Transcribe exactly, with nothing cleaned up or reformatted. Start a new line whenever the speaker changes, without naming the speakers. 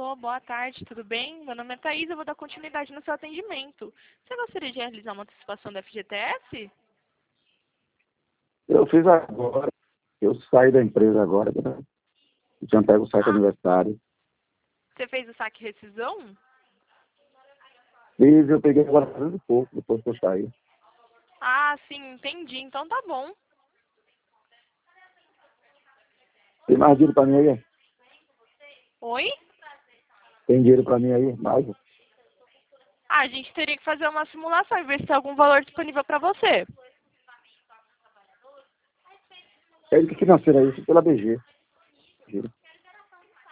Alô, boa tarde, tudo bem? Meu nome é Thaís, eu vou dar continuidade no seu atendimento. Você gostaria de realizar uma antecipação da F G T S?
Eu fiz agora. Eu saí da empresa agora, né? Eu tinha pego o site
Ah,
aniversário.
você fez o saque rescisão?
Fiz, eu peguei agora fazendo pouco, depois que eu saí.
Ah, sim, entendi. Então tá bom.
Tem mais dinheiro pra mim aí?
Oi?
Tem dinheiro pra mim aí? Mais?
Ah, a gente teria que fazer uma simulação e ver se tem algum valor disponível para você.
É de que financeira é isso? Pela B G.